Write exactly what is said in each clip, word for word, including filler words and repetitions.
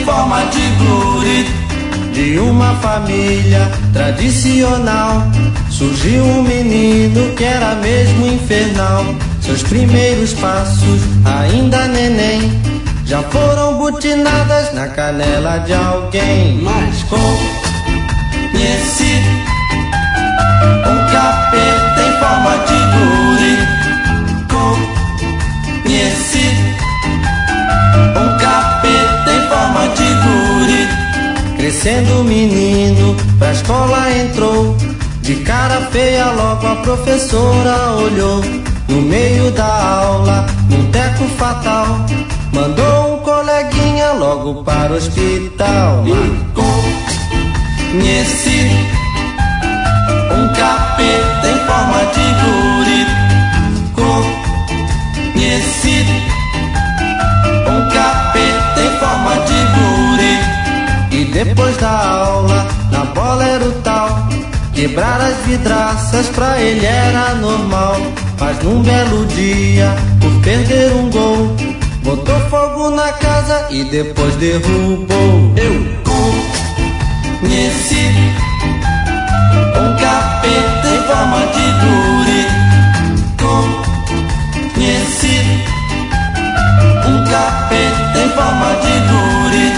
forma de guri. De uma família tradicional surgiu um menino que era mesmo infernal. Seus primeiros passos, ainda neném, já foram butinadas na canela de alguém. Mas conheci um capeta em forma de guri. Conheci um capeta em forma de guri. Crescendo o menino, pra escola entrou. De cara feia logo a professora olhou. No meio da aula, num teco fatal, mandou um coleguinha logo para o hospital. E conheci um capeta em forma de guri. Conheci um capeta em forma de guri. E depois da aula, na bola era o tal, quebrar as vidraças pra ele era normal. Mas num belo dia, por perder um gol, botou fogo na casa e depois derrubou. Eu conheci um capeta em forma de guri. Conheci um capeta em forma de guri.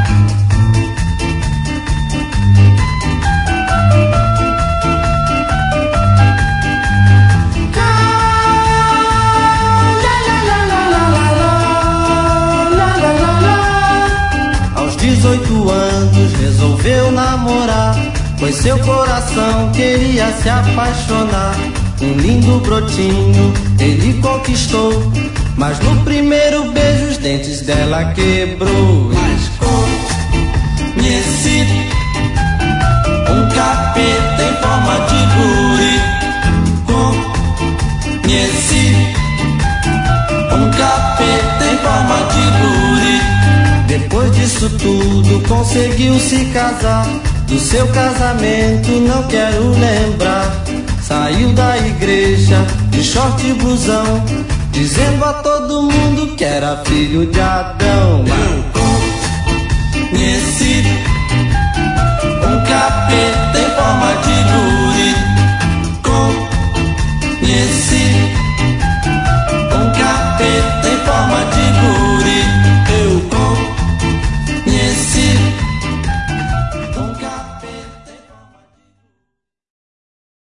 dezoito anos resolveu namorar, pois seu coração queria se apaixonar. Um lindo brotinho ele conquistou, mas no primeiro beijo os dentes dela quebrou. Mas conheci um capeta em forma de guri. Conheci um capeta em forma de guri. Depois disso tudo conseguiu se casar. Do seu casamento não quero lembrar. Saiu da igreja de short e blusão, dizendo a todo mundo que era filho de Adão. Eu conheci